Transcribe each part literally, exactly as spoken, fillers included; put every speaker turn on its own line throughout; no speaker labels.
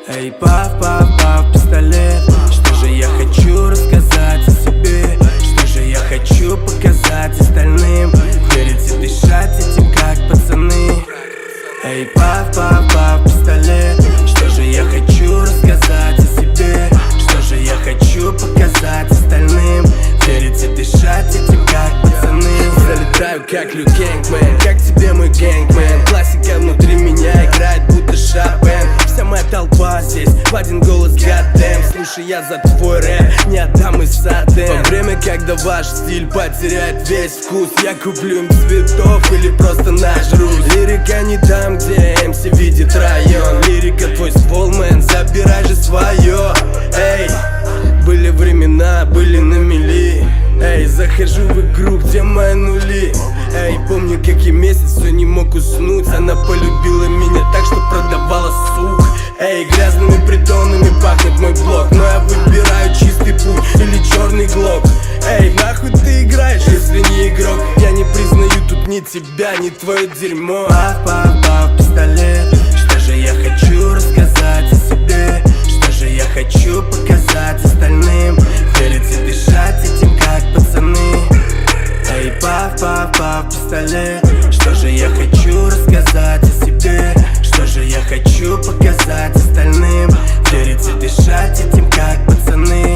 Эй, пав, пав, пав, пистолет. Что же я хочу рассказать о себе? Что же я хочу показать остальным? Верить и дышать этим, как пацаны. Эй, пав, пав, пав, пистолет. Что же я хочу рассказать о себе? Что же я хочу показать остальным? Верить и дышать этим, как пацаны. Залетаю, как Лю Гэнгмен. Как тебе мой гэнгмен? Классика внутри меня играет, будто Шопен. Вся моя толпа здесь в один голос, goddamn. Слушай, я за твой рэп не отдам и садем. Во время, когда ваш стиль потеряет весь вкус, я куплю им цветов или просто нажрусь. Лирика не там, где эм си видит район. Лирика твой ствол, мэн, забирай же свое. Эй, были времена, были на мели. Эй, захожу в игру, где мои нули. Эй, помню, как я месяц все не мог уснуть. Она полюбила меня так, что продавала сук. Эй, грязными притонами пахнет мой блок, но я выбираю чистый путь или черный глок. Эй, нахуй ты играешь, если не игрок? Я не признаю тут ни тебя, ни твое дерьмо. Пав, пав, пав, пистолет. Что же я хочу рассказать о себе? Что же я хочу показать остальным? Верить и дышать этим, как пацаны. Эй, пав, пав, пав, пистолет. Что же я хочу рассказать о себе? Что же я хочу показать остальным? Верить и дышать этим, как пацаны.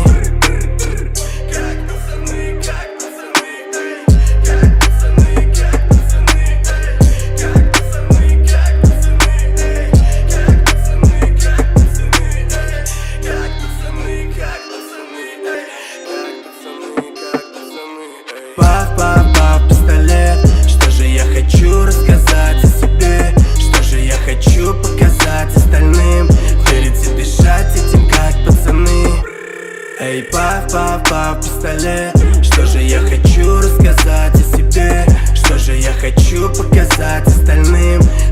Пав, пав, пав, пистолет. Что же я хочу рассказать о себе? Что же я хочу показать остальным? Верить и дышать этим, как пацаны. Эй, пав, пав, пав, пистолет. Что же я хочу рассказать о себе? Что же я хочу показать остальным?